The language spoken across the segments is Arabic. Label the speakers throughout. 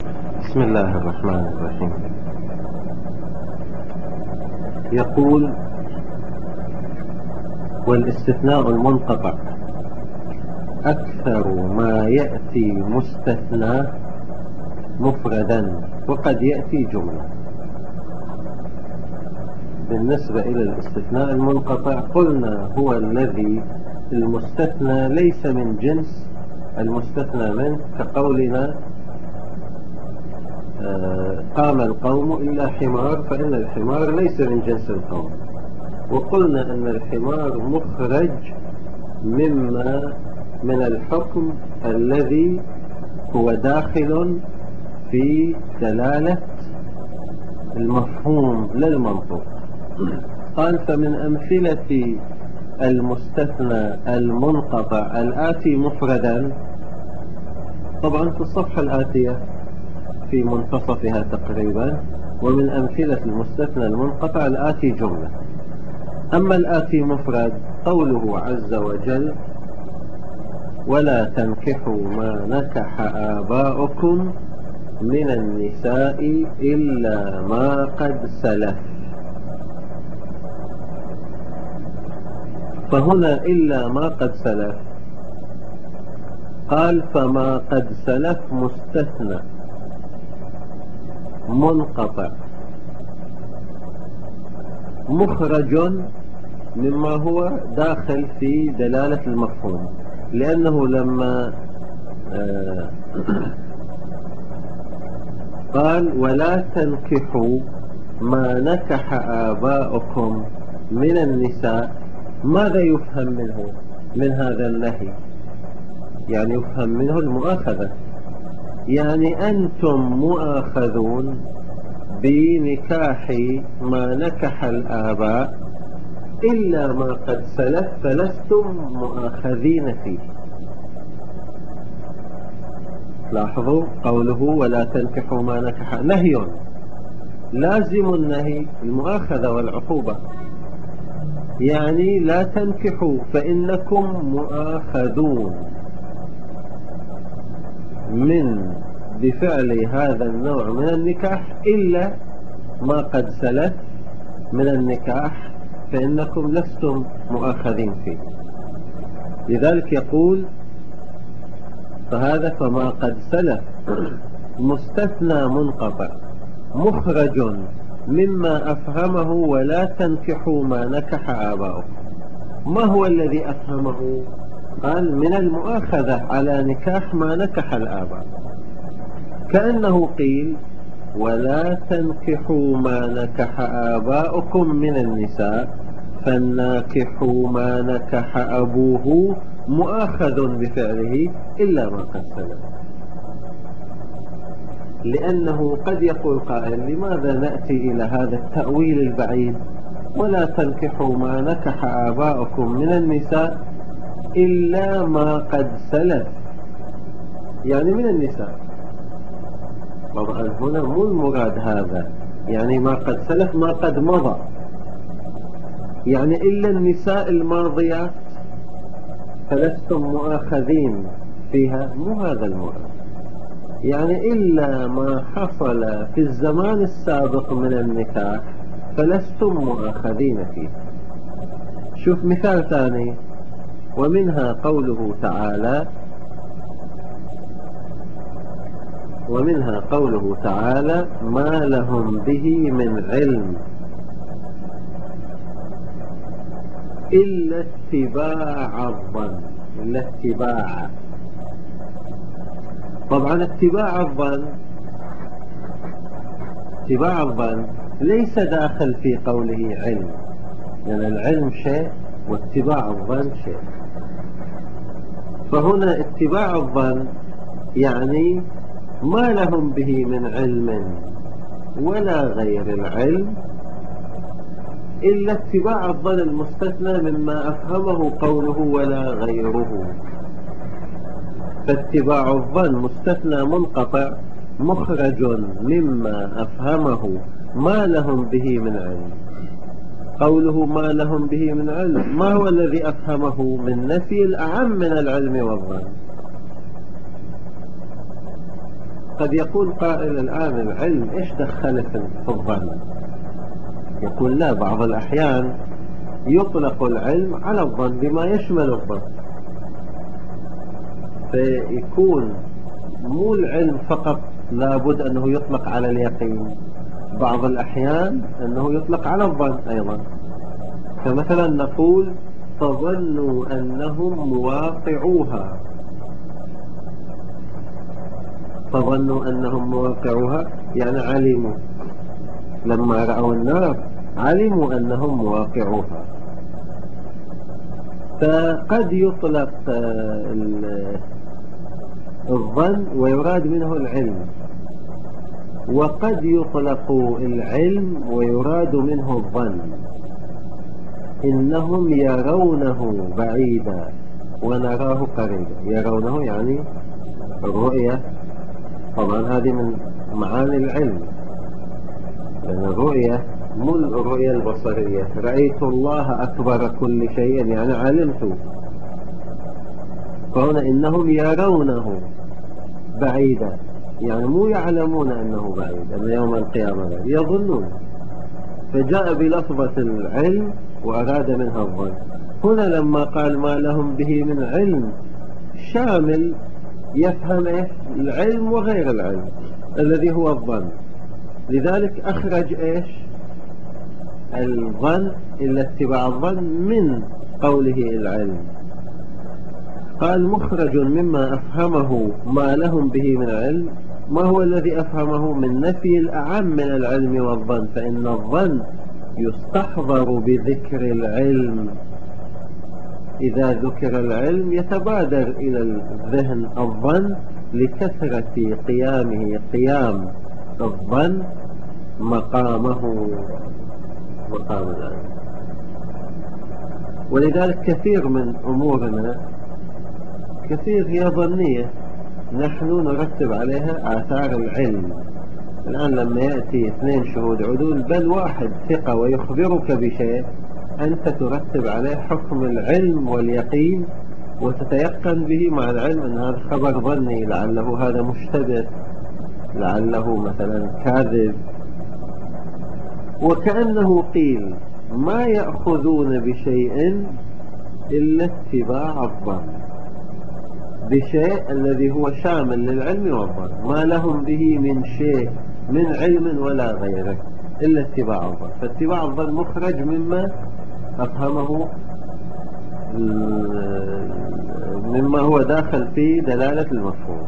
Speaker 1: بسم الله الرحمن الرحيم. يقول: والاستثناء المنقطع أكثر ما يأتي مستثنى مفردا وقد يأتي جملة. بالنسبة إلى الاستثناء المنقطع قلنا هو الذي المستثنى ليس من جنس المستثنى منه، كقولنا قام القوم إلا حمار، فإن الحمار ليس من جنس القوم. وقلنا أن الحمار مخرج من الحكم الذي هو داخل في دلالة المفهوم للمنطوق. قال: فمن أمثلة المستثنى المنقطع الآتي مفردا، طبعا في الصفحة الآتية في منتصفها تقريبا، ومن أمثلة المستثنى المنقطع الآتي جملة. أما الآتي مفرد قوله عز وجل: ولا تنكحوا ما نكح آباؤكم من النساء إلا ما قد سلف. فهنا إلا ما قد سلف، قال: فما قد سلف مستثنى منقطع مخرج مما هو داخل في دلالة المفهوم، لأنه لما قال: ولا تنكحوا ما نكح آباؤكم من النساء، ماذا يفهم منه من هذا النهي؟ يعني يفهم منه المؤاخذة، يعني أنتم مؤاخذون بنكاح ما نكح الآباء إلا ما قد سلف، فلستم مؤاخذين فيه. لاحظوا قوله ولا تنكحوا ما نكح، نهي لازم النهي المؤاخذة والعقوبة، يعني لا تنكحوا فإنكم مؤاخذون بفعل هذا النوع من النكاح إلا ما قد سلف من النكاح، فإنكم لستم مؤاخذين فيه. لذلك يقول: فهذا فما قد سلف مستثنى منقطع مخرج مما أفهمه ولا تنكحوا ما نكح آباؤكم. ما هو الذي أفهمه؟ قال: من المؤاخذة على نكاح ما نكح الآباء، كأنه قيل: ولا تنكحوا ما نكح آباؤكم من النساء، فالناكح ما نكح أبوه مؤاخذ بفعله إلا ما قد سلف. لأنه قد يقول قائل: لماذا نأتي إلى هذا التأويل البعيد؟ ولا تنكحوا ما نكح آباؤكم من النساء إلا ما قد سلف، يعني من النساء. طبعا هنا مو المراد هذا، يعني ما قد سلف ما قد مضى، يعني إلا النساء الماضيات فلستم مؤاخذين فيها، مو هذا المراد. يعني إلا ما حصل في الزمان السابق من النكاح فلستم مؤاخذين فيه. شوف مثال ثاني: ومنها قوله تعالى ما لهم به من علم إلا اتباع الظن. طبعا اتباع الظن ليس داخل في قوله علم، يعني العلم شيء واتباع الظن شيء. فهنا اتباع الظن يعني ما لهم به من علم ولا غير العلم إلا اتباع الظن المستثنى مما أفهمه قوله ولا غيره. فاتباع الظن مستثنى منقطع مخرج مما أفهمه ما لهم به من علم. قوله ما لهم به من علم، ما هو الذي أفهمه من نفي الأعم من العلم والظن؟ قد يقول قائل الآن العلم إيش دخله في الظن؟ يقول لا، بعض الأحيان يطلق العلم على الظن بما يشمل الظن، فيكون مو العلم فقط لابد أنه يطلق على اليقين، بعض الأحيان أنه يطلق على الظن أيضا. فمثلا نقول فظنوا أنهم مواقعوها، فظنوا أنهم مواقعوها يعني علموا، لما رأوا النار علموا أنهم مواقعوها. فقد يطلق الظن ويراد منه العلم، وقد يطلق العلم ويراد منه الظن. إنهم يرونه بعيدا ونراه قريبا. يرونه يعني الرؤية، طبعا هذه من معاني العلم، لأن الرؤية مو الرؤية البصرية، رأيت الله أكبر كل شيء يعني علمت. فهنا إنهم يرونه بعيدا يعني مو يعلمون أنه بعيد، أن يوم القيامة بعيد، يظنون. فجاء بلفظة العلم وأراد منها الظن. هنا لما قال ما لهم به من علم شامل، يفهم العلم وغير العلم الذي هو الظن. لذلك أخرج الظن إلا اتباع الظن من قوله العلم. قال مخرج مما أفهمه ما لهم به من علم. ما هو الذي أفهمه؟ من نفي الأعم من العلم والظن، فإن الظن يستحضر بذكر العلم. إذا ذكر العلم يتبادر إلى الذهن الظن لكثرة قيامه، قيام الظن مقام العلم. ولذلك كثير من أمورنا كثير هي ظنية، نحن نرتب عليها آثار العلم. الآن لما يأتي 2 شهود عدول بل واحد ثقة ويخبرك بشيء، أنت ترتب عليه حكم العلم واليقين وتتيقن به، مع العلم أن هذا خبر ظني، لعله هذا مشتبه، لعله مثلا كاذب. وكأنه قيل ما يأخذون بشيء إلا اتباع الظن، بشيء الذي هو شامل للعلم والظن، ما لهم به من شيء من علم ولا غيره إلا اتباع الظن. فاتباع الظن مخرج مما أفهمه، مما هو داخل في دلالة المفهوم.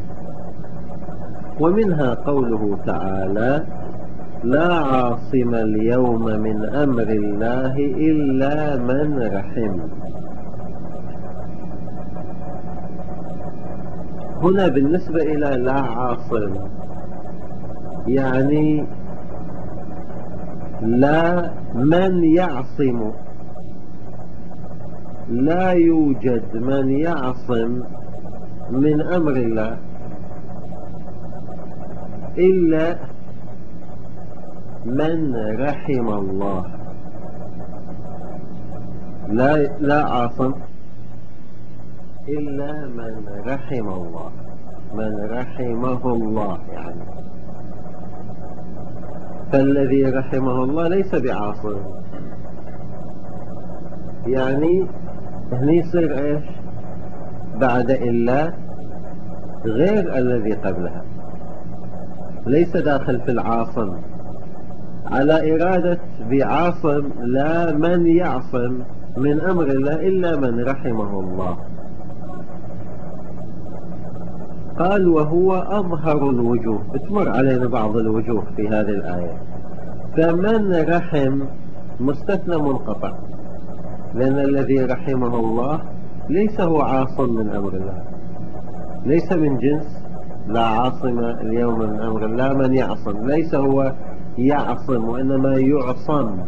Speaker 1: ومنها قوله تعالى لا عاصم اليوم من أمر الله إلا من رحم. هنا بالنسبة إلى لا عاصم يعني لا من يعصم، لا يوجد من يعصم من أمر الله إلا من رحم الله. لا عاصم إلا من رحم الله، من رحمه الله يعني. فالذي رحمه الله ليس بعاصم، يعني هني يصير بعد إلا غير الذي قبلها، ليس داخل في العاصم على إرادة بعاصم، لا من يعصم من أمر الله إلا من رحمه الله. قال وهو أظهر الوجوه، بتمر علينا بعض الوجوه في هذه الآية. فمن رحم مستثنى منقطع، لأن الذي رحمه الله ليس هو عاصم من أمر الله، ليس من جنس لا عاصم اليوم من أمر الله من يعصم، ليس هو يعصم وإنما يعصم.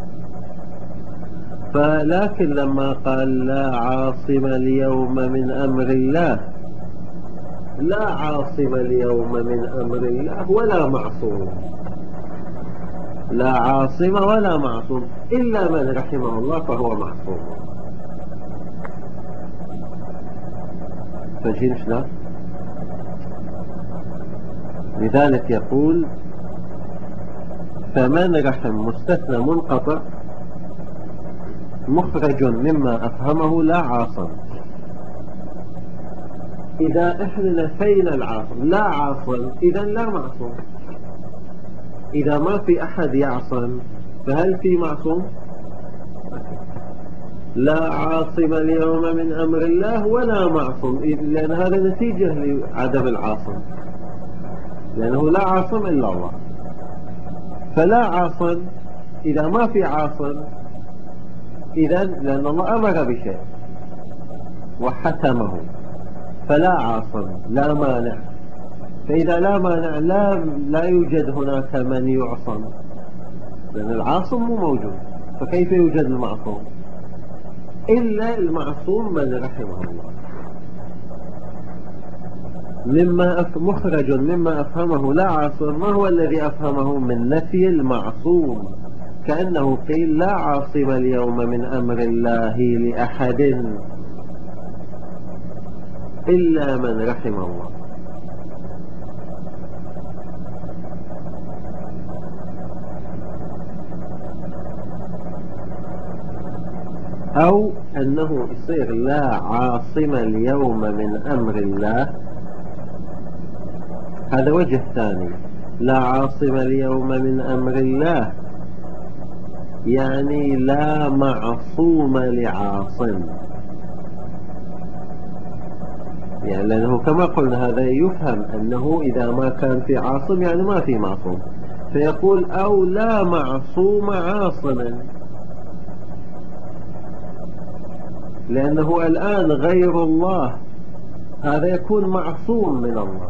Speaker 1: فلكن لما قال لا عاصم اليوم من أمر الله، لا عاصم اليوم من أمر الله ولا معصوم، لا عاصم ولا معصوم إلا من رحمه الله فهو معصوم. فجين شلون؟ لذلك يقول فمن رحم مستثنى منقطع مخرج مما أفهمه لا عاصم. إذا إحنا نفينا العاصم لا عاصم إذا لا معصوم. إذا ما في أحد يعصم فهل في معصوم؟ لا عاصم اليوم من أمر الله ولا معصوم، لأن هذا نتيجة لعدم العاصم، لأنه لا عاصم إلا الله. فلا عاصم إذا ما في عاصم إذا لأن الله أمر بشيء وحتمه، فلا عاصم لا مانع. فإذا لا مانع لا يوجد هناك من يعصم، لأن العاصم مو موجود، فكيف يوجد المعصوم؟ إلا المعصوم من رحمه الله. مخرج مما أفهمه لا عاصم، ما هو الذي أفهمه من نفي المعصوم؟ كأنه قيل لا عاصم اليوم من أمر الله لأحد إلا من رحم الله. أو أنه يصير لا عاصم اليوم من أمر الله، هذا وجه ثاني. لا عاصم اليوم من أمر الله يعني لا معصوم لعاصم، يعني لأنه كما قلنا هذا يفهم أنه إذا ما كان في عاصم يعني ما في معصوم، فيقول أو لا معصوم عاصما، لأنه الآن غير الله هذا يكون معصوم من الله.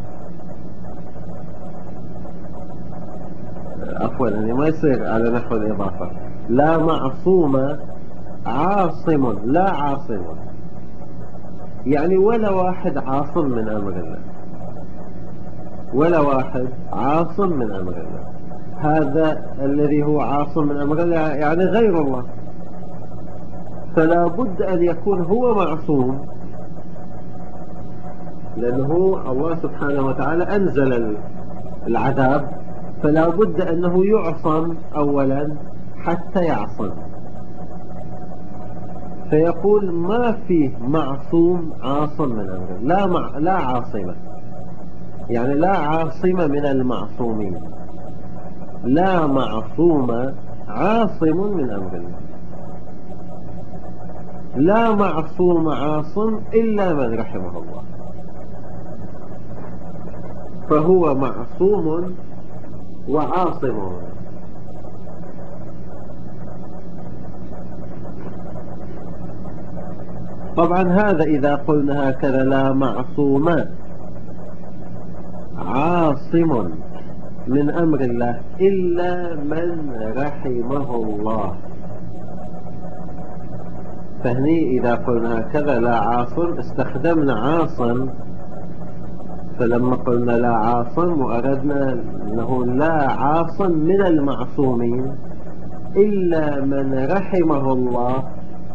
Speaker 1: عفوا يعني ما يصير على نحو الإضافة. لا معصوم عاصم، لا عاصم، يعني ولا واحد عاصم من أمر الله، ولا واحد عاصم من أمر الله. هذا الذي هو عاصم من أمر الله يعني غير الله، فلا بد أن يكون هو معصوم، لأنه الله سبحانه وتعالى أنزل العذاب، فلا بد أنه يعصم أولا حتى يعصم. فيقول ما فيه معصوم عاصم من أمره، لا عاصمة، يعني لا عاصم من المعصومين، لا معصوم عاصم من أمر الله، لا معصوم عاصم إلا من رحمه الله، فهو معصوم وعاصم. طبعا هذا إذا قلنا هكذا لا معصوم عاصم من أمر الله إلا من رحمه الله، فهني إذا قلنا هكذا لا عاصم استخدمنا عاصم، فلما قلنا لا عاصم وأردنا أنه لا عاصم من المعصومين إلا من رحمه الله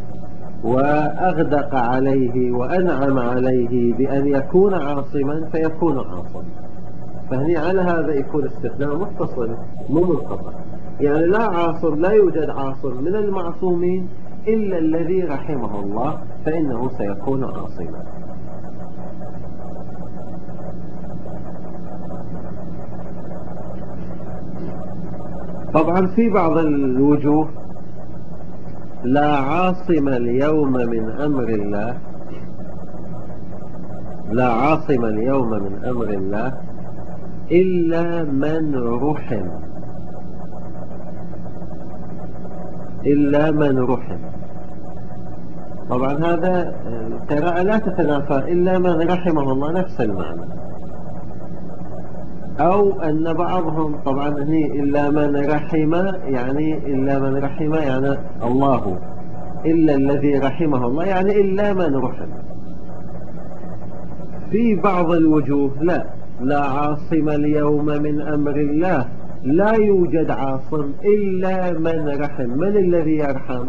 Speaker 1: وأغدق عليه وأنعم عليه بأن يكون عاصما فيكون عاصم. فهني على هذا يكون استثناء متصل مو منقطع، يعني لا عاصم، لا يوجد عاصم من المعصومين إلا الذي رحمه الله فإنه سيكون عاصما. طبعا في بعض الوجوه لا عاصم اليوم من أمر الله، لا عاصم اليوم من أمر الله إلا من رحم، إلا من رحم. طبعا هذا القراءة لا تتنافى، إلا من رحمه الله نفس المعنى. أو أن بعضهم طبعا هني إلا من رحم، يعني إلا من رحم يعني الله، إلا الذي رحمه الله يعني إلا من رحم. في بعض الوجوه لا عاصم اليوم من أمر الله، لا يوجد عاصم إلا من رحم. من الذي يرحم؟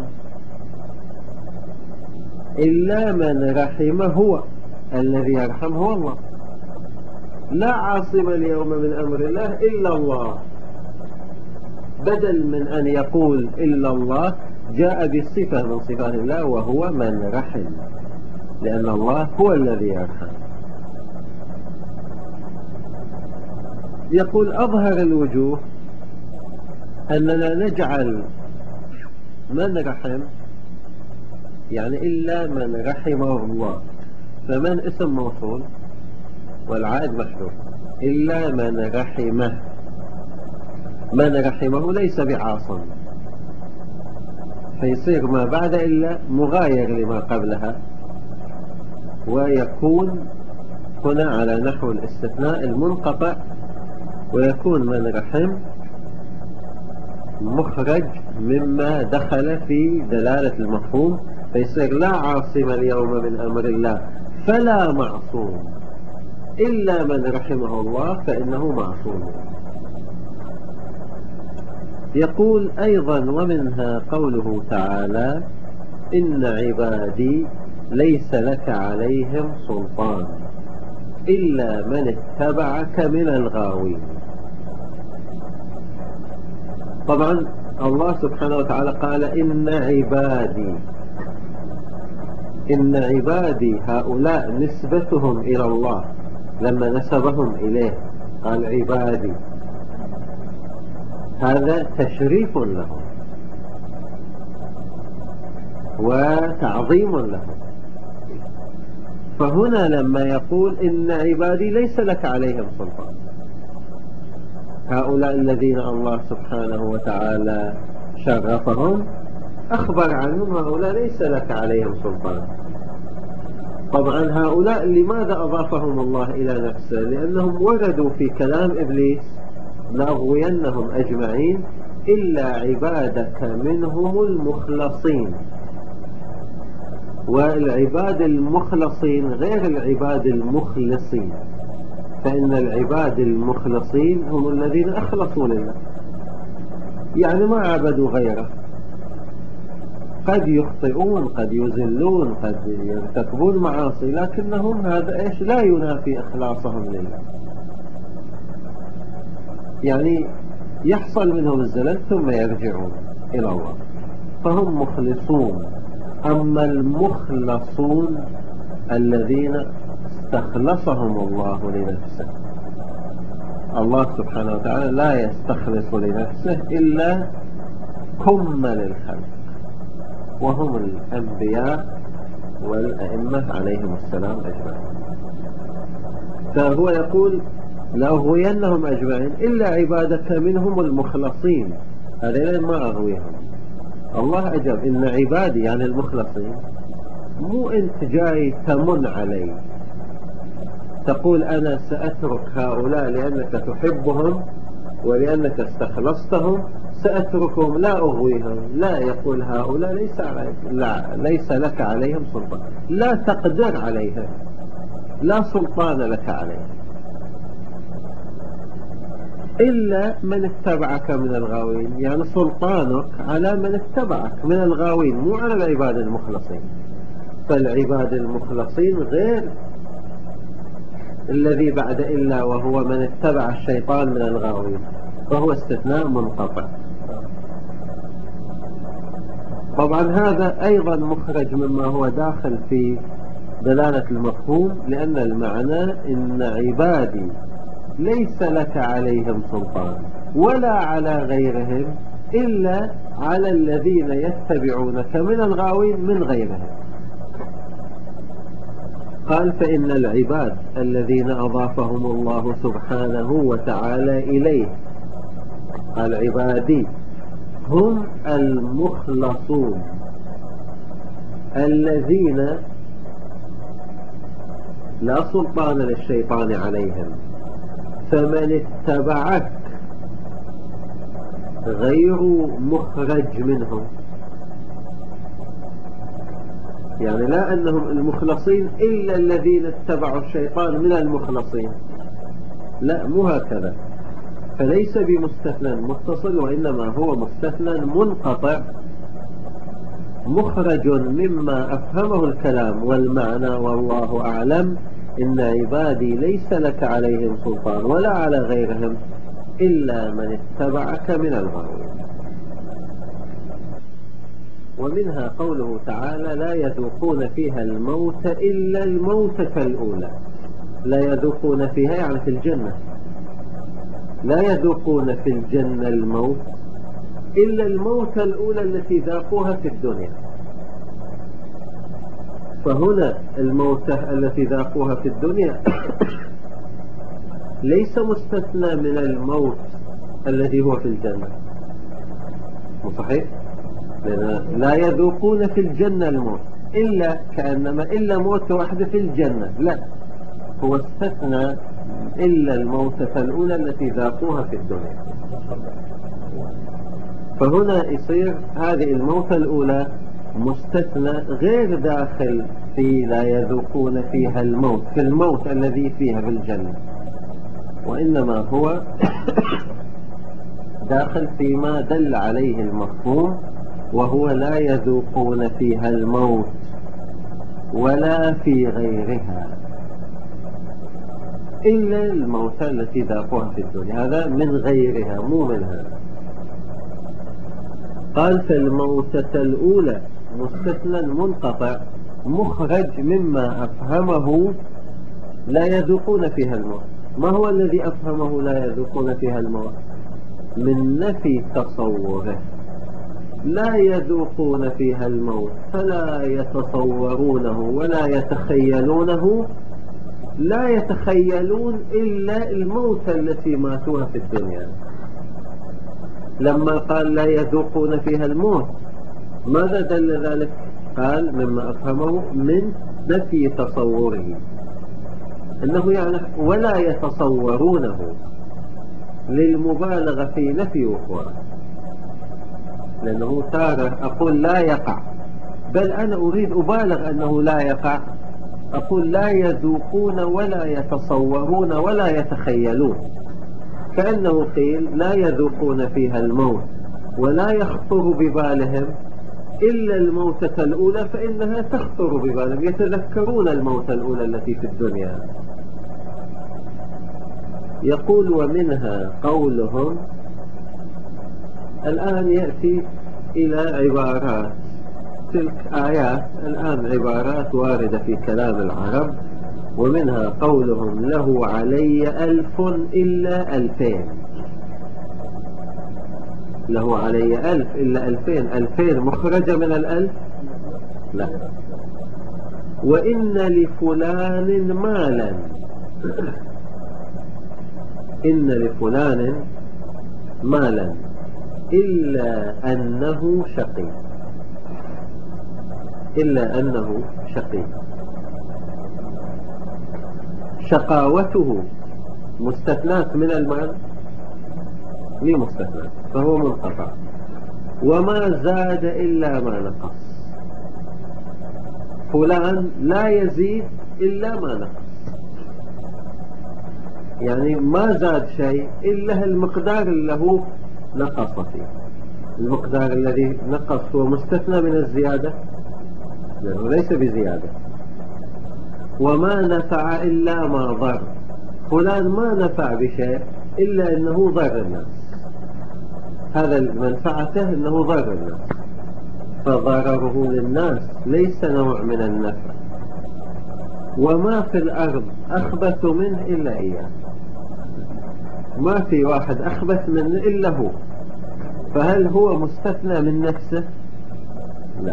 Speaker 1: إلا من رحم، هو الذي يرحم هو الله. لا عاصم اليوم من أمر الله إلا الله، بدل من أن يقول إلا الله جاء بصفة من صفات الله وهو من رحم، لأن الله هو الذي يرحم. يقول أظهر الوجوه أننا نجعل من رحم يعني إلا من رحمه الله، فمن اسم موصول والعائد محذوف، إلا من رحمه، من رحمه ليس بعاصم، فيصير ما بعد إلا مغاير لما قبلها، ويكون هنا على نحو الاستثناء المنقطع، ويكون من رحم مخرج مما دخل في دلالة المفهوم، فيصير لا عاصم اليوم من أمر الله فلا معصوم إلا من رحمه الله فإنه معصوم. يقول أيضا ومنها قوله تعالى إن عبادي ليس لك عليهم سلطان إلا من اتبعك من الغاوين. طبعا الله سبحانه وتعالى قال إن عبادي هؤلاء نسبتهم إلى الله، لما نسبهم إليه قال عبادي، هذا تشريف لهم وتعظيم لهم. فهنا لما يقول إن عبادي ليس لك عليهم سلطان، هؤلاء الذين الله سبحانه وتعالى شرفهم أخبر عنهم هؤلاء ليس لك عليهم سلطان. طبعا هؤلاء لماذا أضافهم الله إلى نفسه؟ لأنهم وردوا في كلام إبليس لأغوينهم أجمعين إلا عبادك منهم المخلصين، والعباد المخلصين غير العباد المخلصين، فإن العباد المخلصين هم الذين أخلصوا لله، يعني ما عبدوا غيره، قد يخطئون قد يزلون قد يرتكبون معاصي، لكنهم هذا إيش لا ينافي إخلاصهم لله، يعني يحصل منهم الزلل ثم يرجعون إلى الله فهم مخلصون. أما المخلصون الذين استخلصهم الله لنفسه، الله سبحانه وتعالى لا يستخلص لنفسه إلا كمل الخلق، وهم الأنبياء والأئمة عليهم السلام أجمعين. فهو يقول لأغوينهم أجمعين إلا عبادك منهم المخلصين، هذين ما أغويهم. الله أجاب إن عبادي يعني المخلصين، مو أنت جاي تمن علي تقول أنا سأترك هؤلاء لأنك تحبهم ولأنك استخلصتهم سأتركهم لا أغويهم، لا، يقول هؤلاء ليس لك عليهم سلطان، لا تقدر عليهم، لا سلطان لك عليهم إلا من اتبعك من الغاوين، يعني سلطانك على من اتبعك من الغاوين مو على العباد المخلصين. فالعباد المخلصين غير الذي بعد إلا وهو من اتبع الشيطان من الغاوين، فهو استثناء منقطع. طبعا هذا أيضا مخرج مما هو داخل في دلالة المفهوم، لأن المعنى إن عبادي ليس لك عليهم سلطان ولا على غيرهم إلا على الذين يتبعونك من الغاوين من غيرهم. قال فإن العباد الذين أضافهم الله سبحانه وتعالى إليه، قال عبادي، هم المخلصون الذين لا سلطان للشيطان عليهم، فمن اتبعك غير مخرج منهم، يعني لا أنهم المخلصين إلا الذين اتبعوا الشيطان من المخلصين، لا، مو هكذا، فليس بمستثنى متصل، وإنما هو مستثنى منقطع مخرج مما أفهمه الكلام والمعنى والله أعلم إن عبادي ليس لك عليهم سلطان ولا على غيرهم إلا من اتبعك من الغاوين. ومنها قوله تعالى لا يذوقون فيها الموت إلا الموتة الأولى. لا يذوقون فيها يعني في الجنة، لا يذوقون في الجنة الموت إلا الموتة الأولى التي ذاقوها في الدنيا. فهنا الموتة التي ذاقوها في الدنيا ليس مستثنى من الموت الذي هو في الجنة، صحيح؟ لأن لا يذوقون في الجنة الموت إلا كأنما إلا موت واحدة في الجنة، لا، هو استثنى إلا الموتة الأولى التي ذاقوها في الدنيا. فهنا يصير هذه الموتة الأولى مستثنى غير داخل في لا يذوقون فيها الموت في الموت الذي فيها في الجنة، وإنما هو داخل فيما دل عليه المفهوم، وهو لا يذوقون فيها الموت ولا في غيرها إلا الموتى التي ذاقوها في الدنيا. هذا من غيرها مو منها. قال فالموتة الأولى مستثنى منقطع مخرج مما أفهمه لا يذوقون فيها الموت. ما هو الذي أفهمه لا يذوقون فيها الموت؟ من نفي تصوره. لا يذوقون فيها الموت فلا يتصورونه ولا يتخيلونه، لا يتخيلون إلا الموت التي ماتوها في الدنيا. لما قال لا يذوقون فيها الموت ماذا دل ذلك؟ قال مما أفهمه من نفي تصوره، إنه يعني ولا يتصورونه للمبالغة في نفي وقوعه. لأنه تارة أقول لا يقع، بل أنا أريد أبالغ أنه لا يقع، أقول لا يذوقون ولا يتصورون ولا يتخيلون، كأنه قيل لا يذوقون فيها الموت ولا يخطر ببالهم إلا الموتة الأولى، فإنها تخطر ببالهم، يتذكرون الموتة الأولى التي في الدنيا. يقول ومنها قولهم. الآن يأتي إلى عبارات، تلك آيات الآن عبارات واردة في كلام العرب. ومنها قولهم له علي 1000 إلا 2000. له علي 1000 إلا 2000، 2000 مخرجة من 1000؟ لا. وإن لفلان مالا، إن لفلان مالا إلا أنه شقي، إلا أنه شقي. شقاوته مستثنات من المال، ليه مستثنات؟ فهو منقطع. وما زاد إلا ما نقص، فلان لا يزيد إلا ما نقص، يعني ما زاد شيء إلا المقدار اللي هو نقص فيه. المقدار الذي نقص هو مستثنى من الزيادة لأنه ليس بزيادة. وما نفع إلا ما ضر، فلان ما نفع بشيء إلا أنه ضر الناس، هذا منفعته أنه ضر الناس، فضرره للناس ليس نوع من النفع. وما في الأرض أخبث منه إلا إياه، ما في واحد أخبث منه إلا هو، فهل هو مستثنى من نفسه؟ لا.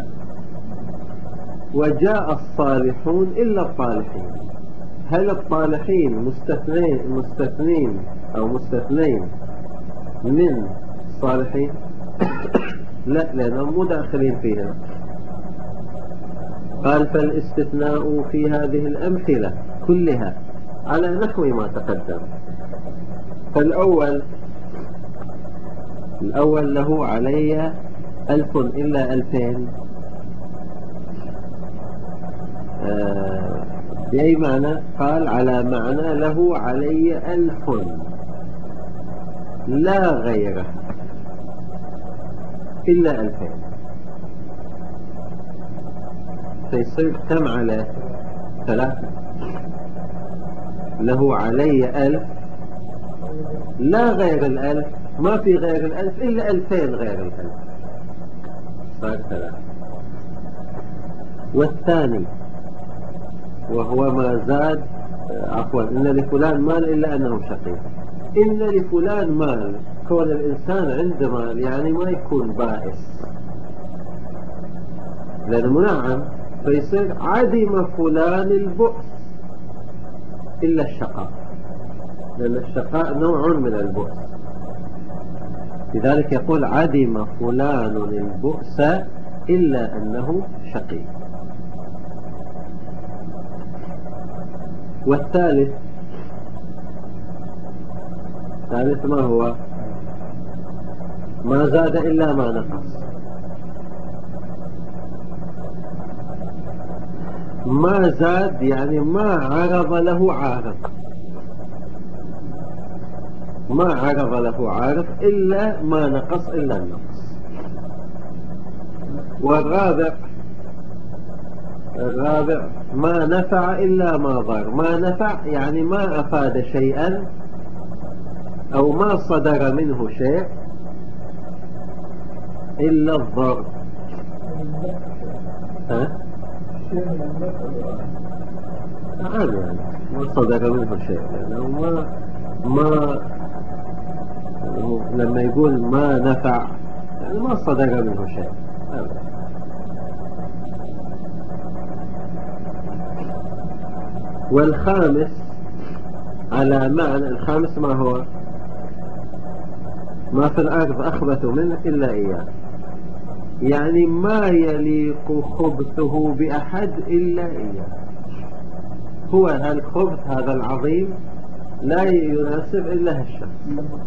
Speaker 1: وجاء الصالحون إلا الطالحين، هل الطالحين مستثنين أو مستثنين من الصالحين؟ لا، لأنهم مو داخلين فيها. قال فالاستثناء في هذه الأمثلة كلها على نحو ما تقدم. فالأول له علي 1000 إلا 2000، بأي معنى؟ قال على معنى له علي 1000 لا غيره إلا 2000، فيصير كم على 3؟ له علي 1000، لا غير 1000، ما في غير 1000 إلا 2000 غير 1000، صار 3. والثاني وهو ما زاد، عفوا، إن لفلان مال إلا أنه شقي. إن لفلان مال، كون الإنسان عنده مال يعني ما يكون بائس، لأنه منعم، فيصير عدم فلان البؤس إلا الشقاء، لأن الشقاء نوع من البؤس، لذلك يقول عدم فلان البؤس إلا أنه شقي. والثالث، الثالث ما هو؟ ما زاد إلا ما نقص. ما زاد يعني ما عرض له عارض، ما عرض له عارض إلا ما نقص إلا النقص. والرابع، الرابع ما نفع إلا ما ضر. ما نفع يعني ما أفاد شيئا أو ما صدر منه شيء إلا الضر. ها؟ نعم، يعني ما صدر منه شيء، لأنه ما لما يقول ما نفع يعني ما صدر منه شيء. والخامس على معنى، الخامس ما هو؟ ما في الأرض أخبث منه إلا إياه، يعني ما يليق خبثه بأحد إلا إياه. هو الخبث هذا العظيم لا يناسب إلا الشخص.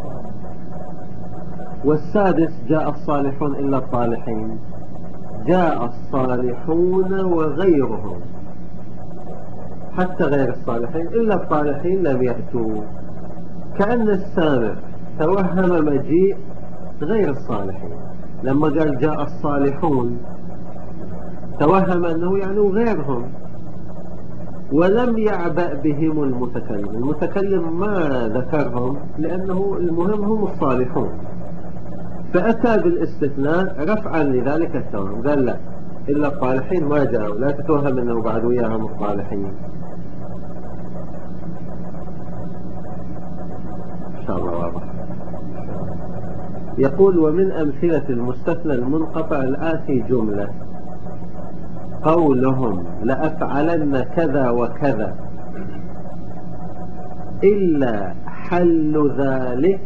Speaker 1: والسادس جاء الصالحون إلا الطالحين. جاء الصالحون وغيرهم، حتى غير الصالحين إلا الطالحين لم يأتوا. كأن السامع توهم مجيء غير الصالحين، لما قال جاء الصالحون توهم أنه يعني غيرهم، ولم يعبأ بهم المتكلم. المتكلم ما ذكرهم لأنه المهم هم الصالحون، فأتى بالاستثناء رفعا لذلك التوهم، قال لا، إلا الصالحين ما جاءوا، لا تتوهم أنه بعد وياهم الصالحين. إن شاء الله واضح. يقول ومن أمثلة المستثنى المنقطع الآتي جملة: قولهم لأفعلن كذا وكذا إلا حل ذلك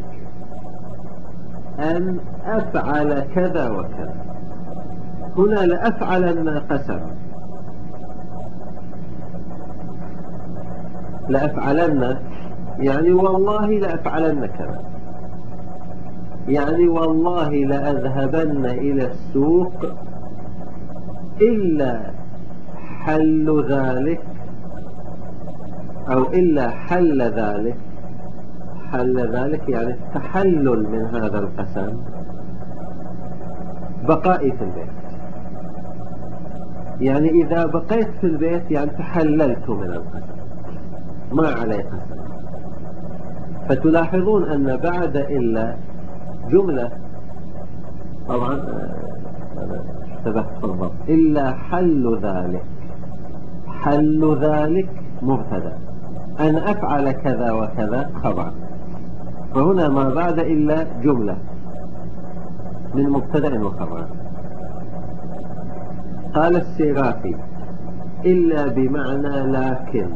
Speaker 1: أن أفعل كذا وكذا. هنا لأفعلن قسم، لأفعلن يعني والله لأفعلن كذا، يعني والله لأذهبن إلى السوق إلا حل ذلك، أو إلا حل ذلك. حل ذلك يعني التحلل من هذا القسم، بقائي في البيت. يعني إذا بقيت في البيت يعني تحللت من القسم، ما علي قسم. فتلاحظون أن بعد إلا جملة، طبعا أنا اشتبهت في الضبط، إلا حل ذلك. حل ذلك مبتدا، أن أفعل كذا وكذا خبر، فهنا ما بعد إلا جملة من مبتدا وخبر. قال السيرافي إلا بمعنى لكن،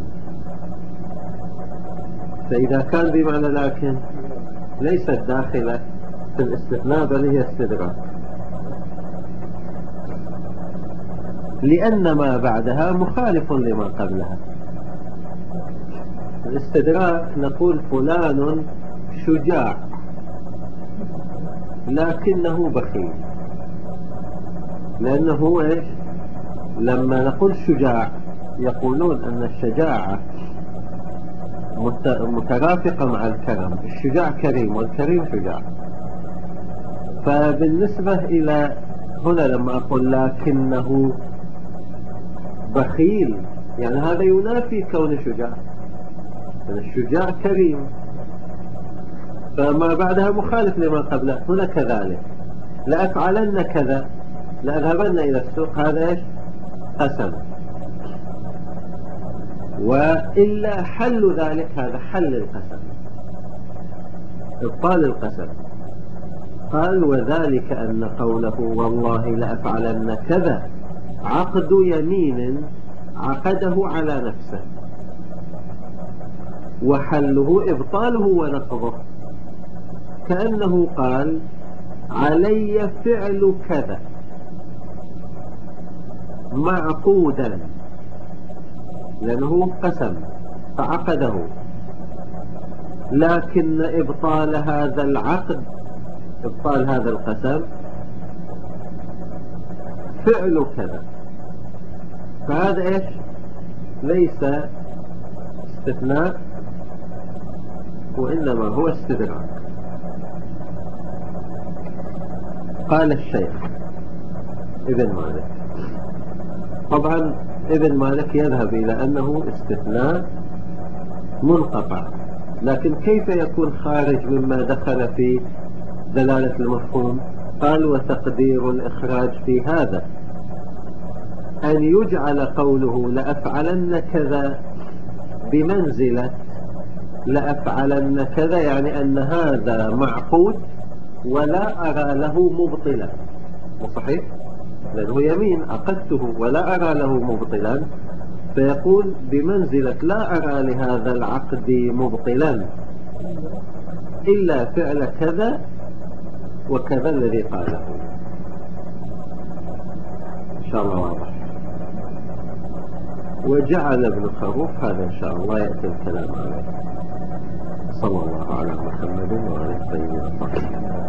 Speaker 1: فإذا كان بمعنى لكن ليست داخلة في الاستثناء بل هي استدراك، لأن ما بعدها مخالف لما قبلها. الاستدراك نقول فلان شجاع لكنه بخيل، لأنه إيش؟ لما نقول شجاع يقولون أن الشجاعة مترافقة مع الكرم، الشجاع كريم والكريم شجاع. فبالنسبة إلى هنا لما أقول لكنه بخيل يعني هذا ينافي كون شجاع، الشجاع كريم، فما بعدها مخالف لما قبله. هنا كذلك، لأفعلن كذا، لأذهبن إلى السوق، هذا إيش؟ قسم. وإلا حل ذلك، هذا حل القسم، إبطال القسم. قال وذلك أن قوله والله لأفعلن كذا عقد يمين عقده على نفسه، وحله إبطاله ونقضه، كأنه قال علي فعل كذا معقودا، لأنه قسم فعقده، لكن إبطال هذا العقد، إبطال هذا القسم فعل كذا. فهذا إيش؟ ليس استثناء، وإنما هو استدراك. قال الشيخ ابن مالك، طبعا ابن مالك يذهب إلى أنه استثناء منقطع، لكن كيف يكون خارج مما دخل في دلالة المفهوم؟ قال وتقدير الإخراج في هذا أن يجعل قوله لأفعلن كذا بمنزلة لأفعلن كذا، يعني أن هذا معقود ولا أرى له مبطلا. صحيح؟ لأنه يمين عقدته ولا أرى له مبطلا، فيقول بمنزلة لا أرى لهذا العقد مبطلا إلا فعل كذا وكذا الذي قاله. إن شاء الله واضح. وجعل ابن خروف، هذا إن شاء الله يأتي الكلام عليه. صلى الله على محمد وعلى الطيبين الطاهرين.